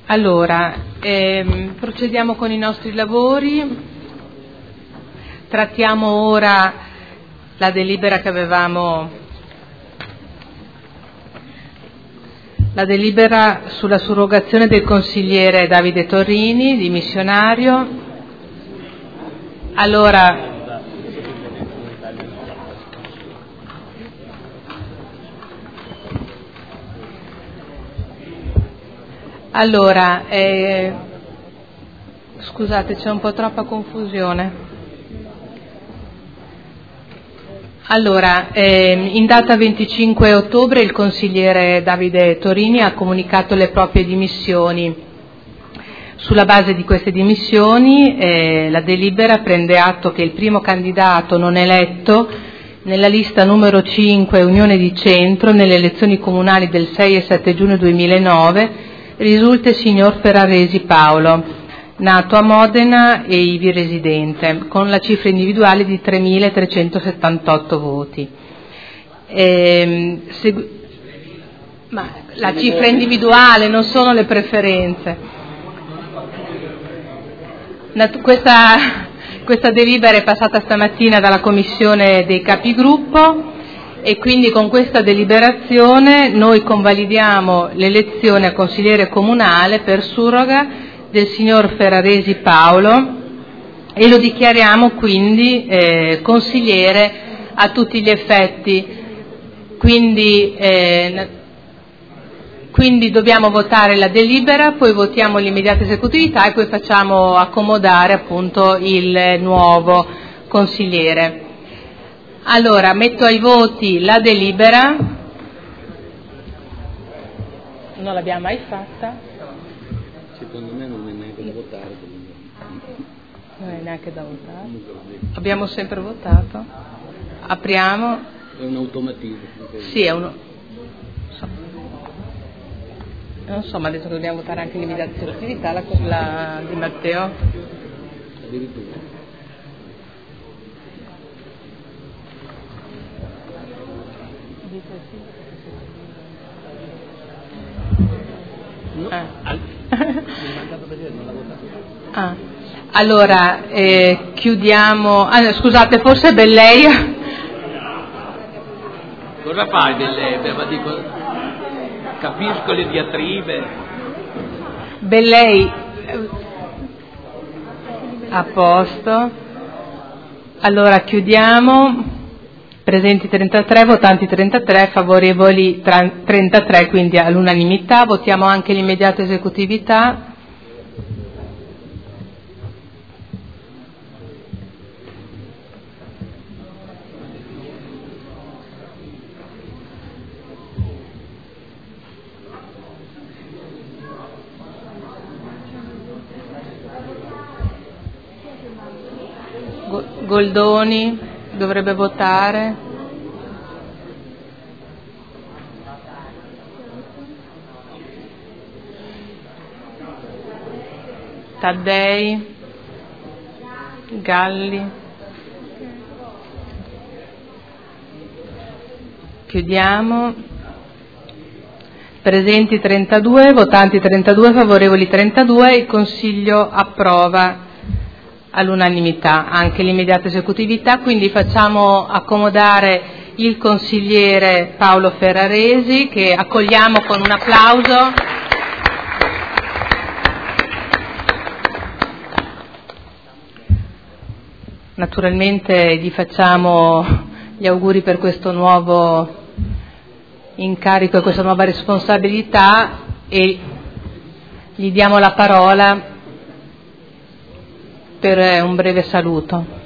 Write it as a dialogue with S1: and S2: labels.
S1: Allora, procediamo con i nostri lavori. Trattiamo ora la delibera che avevamo, la delibera sulla surrogazione del consigliere Davide Torrini, dimissionario. Allora, scusate, c'è un po' troppa confusione. Allora, in data 25 ottobre il consigliere Davide Torrini ha comunicato le proprie dimissioni. Sulla base di queste dimissioni la delibera prende atto che il primo candidato non eletto nella lista numero 5 Unione di Centro nelle elezioni comunali del 6 e 7 giugno 2009 risulta il signor Ferraresi Paolo, nato a Modena e ivi residente, con la cifra individuale di 3.378 voti. Ma la cifra individuale, non sono le preferenze. Questa delibera è passata stamattina dalla Commissione dei Capigruppo e quindi con questa deliberazione noi convalidiamo l'elezione a consigliere comunale per surroga del signor Ferraresi Paolo e lo dichiariamo quindi consigliere a tutti gli effetti. Quindi dobbiamo votare la delibera, poi votiamo l'immediata esecutività e poi facciamo accomodare appunto il nuovo consigliere. Allora, metto ai voti la delibera. Non l'abbiamo mai fatta.
S2: Secondo me non è neanche da votare.
S1: Non è neanche da votare. Abbiamo sempre votato. Apriamo.
S2: È un automatismo.
S1: Sì, è uno. Non so, ma adesso dobbiamo votare anche l'immediata esecutività, la di Matteo.
S2: Addirittura. No.
S1: Allora, chiudiamo. Scusate, forse Bellei.
S2: Cosa fai Bellei? Ma dico, capisco le diatribe.
S1: Bellei. A posto. Allora, chiudiamo. Presenti 33, votanti 33, favorevoli 33, quindi all'unanimità. Votiamo anche l'immediata esecutività. Goldoni dovrebbe votare. Taddei, Galli. Chiudiamo. Presenti 32, votanti 32, favorevoli 32, il Consiglio approva all'unanimità anche l'immediata esecutività, quindi facciamo accomodare il consigliere Paolo Ferraresi, che accogliamo con un applauso. Naturalmente gli facciamo gli auguri per questo nuovo incarico e questa nuova responsabilità e gli diamo la parola per un breve saluto.